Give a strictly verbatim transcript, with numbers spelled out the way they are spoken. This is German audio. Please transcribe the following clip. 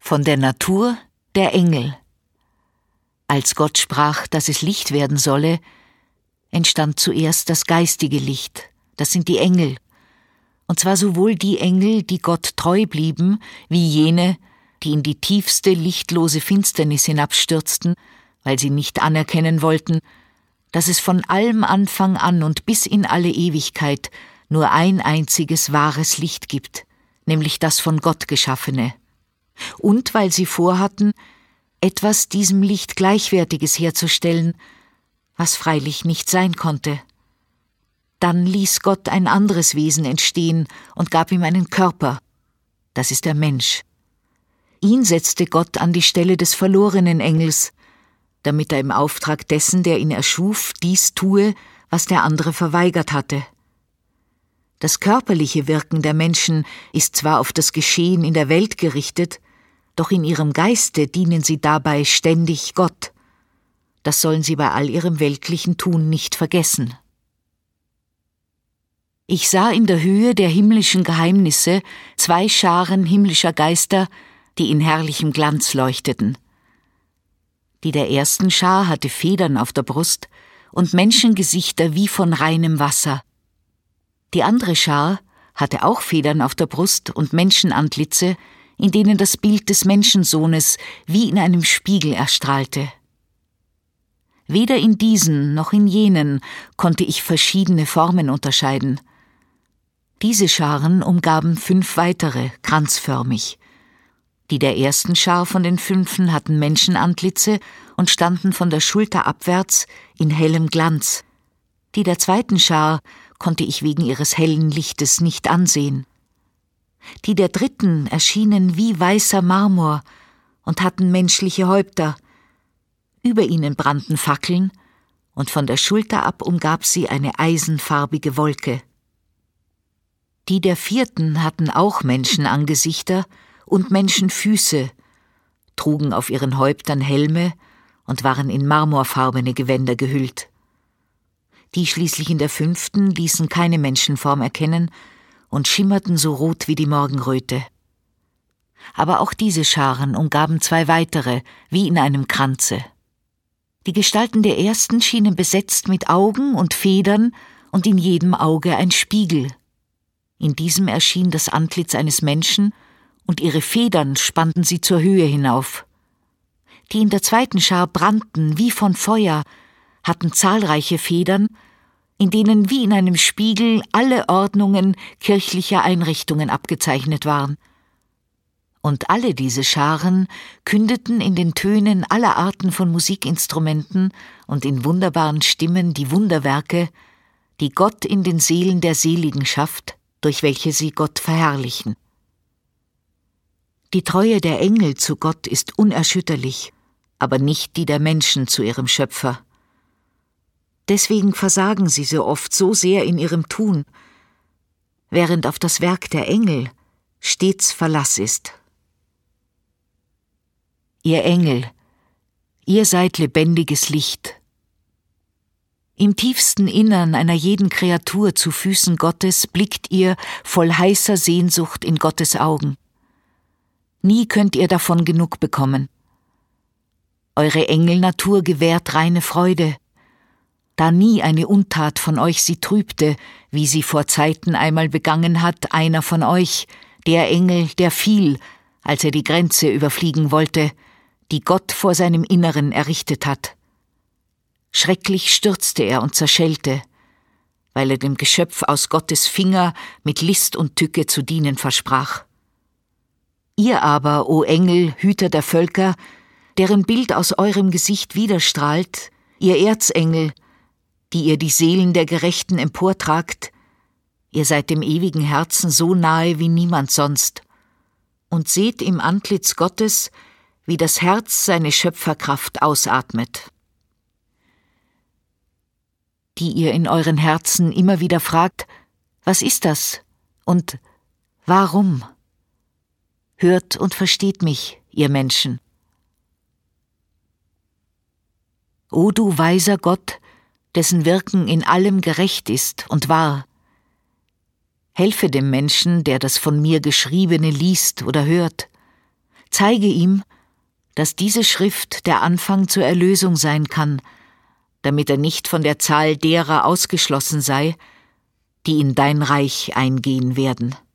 Von der Natur der Engel. Als Gott sprach, dass es Licht werden solle, entstand zuerst das geistige Licht, das sind die Engel, und zwar sowohl die Engel, die Gott treu blieben, wie jene, die in die tiefste, lichtlose Finsternis hinabstürzten, weil sie nicht anerkennen wollten, dass es von allem Anfang an und bis in alle Ewigkeit nur ein einziges wahres Licht gibt, nämlich das von Gott geschaffene, und weil sie vorhatten, etwas diesem Licht Gleichwertiges herzustellen, was freilich nicht sein konnte. Dann ließ Gott ein anderes Wesen entstehen und gab ihm einen Körper, das ist der Mensch. Ihn setzte Gott an die Stelle des verlorenen Engels, damit er im Auftrag dessen, der ihn erschuf, dies tue, was der andere verweigert hatte. Das körperliche Wirken der Menschen ist zwar auf das Geschehen in der Welt gerichtet, doch in ihrem Geiste dienen sie dabei ständig Gott. Das sollen sie bei all ihrem weltlichen Tun nicht vergessen. Ich sah in der Höhe der himmlischen Geheimnisse zwei Scharen himmlischer Geister, die in herrlichem Glanz leuchteten. Die der ersten Schar hatte Federn auf der Brust und Menschengesichter wie von reinem Wasser. Die andere Schar hatte auch Federn auf der Brust und Menschenantlitze, in denen das Bild des Menschensohnes wie in einem Spiegel erstrahlte. Weder in diesen noch in jenen konnte ich verschiedene Formen unterscheiden. Diese Scharen umgaben fünf weitere, kranzförmig. Die der ersten Schar von den fünfen hatten Menschenantlitze und standen von der Schulter abwärts in hellem Glanz. Die der zweiten Schar konnte ich wegen ihres hellen Lichtes nicht ansehen. Die der dritten erschienen wie weißer Marmor und hatten menschliche Häupter. Über ihnen brannten Fackeln, und von der Schulter ab umgab sie eine eisenfarbige Wolke. Die der vierten hatten auch Menschenangesichter und Menschenfüße, trugen auf ihren Häuptern Helme und waren in marmorfarbene Gewänder gehüllt. Die schließlich in der fünften ließen keine Menschenform erkennen und schimmerten so rot wie die Morgenröte. Aber auch diese Scharen umgaben zwei weitere, wie in einem Kranze. Die Gestalten der ersten schienen besetzt mit Augen und Federn und in jedem Auge ein Spiegel. In diesem erschien das Antlitz eines Menschen, und ihre Federn spannten sie zur Höhe hinauf. Die in der zweiten Schar brannten wie von Feuer, hatten zahlreiche Federn, in denen wie in einem Spiegel alle Ordnungen kirchlicher Einrichtungen abgezeichnet waren. Und alle diese Scharen kündeten in den Tönen aller Arten von Musikinstrumenten und in wunderbaren Stimmen die Wunderwerke, die Gott in den Seelen der Seligen schafft, durch welche sie Gott verherrlichen. Die Treue der Engel zu Gott ist unerschütterlich, aber nicht die der Menschen zu ihrem Schöpfer. Deswegen versagen sie so oft so sehr in ihrem Tun, während auf das Werk der Engel stets Verlass ist. Ihr Engel, ihr seid lebendiges Licht. Im tiefsten Innern einer jeden Kreatur zu Füßen Gottes blickt ihr voll heißer Sehnsucht in Gottes Augen. Nie könnt ihr davon genug bekommen. Eure Engelnatur gewährt reine Freude, da nie eine Untat von euch sie trübte, wie sie vor Zeiten einmal begangen hat, einer von euch, der Engel, der fiel, als er die Grenze überfliegen wollte, die Gott vor seinem Inneren errichtet hat. Schrecklich stürzte er und zerschellte, weil er dem Geschöpf aus Gottes Finger mit List und Tücke zu dienen versprach. Ihr aber, o Engel, Hüter der Völker, deren Bild aus eurem Gesicht widerstrahlt, ihr Erzengel, die ihr die Seelen der Gerechten emportragt, ihr seid dem ewigen Herzen so nahe wie niemand sonst, und seht im Antlitz Gottes, wie das Herz seine Schöpferkraft ausatmet. Die ihr in euren Herzen immer wieder fragt, was ist das und warum? Hört und versteht mich, ihr Menschen. O du weiser Gott, dessen Wirken in allem gerecht ist und wahr, helfe dem Menschen, der das von mir Geschriebene liest oder hört, Zeige ihm, dass diese Schrift der Anfang zur Erlösung sein kann, damit er nicht von der Zahl derer ausgeschlossen sei, die in dein Reich eingehen werden.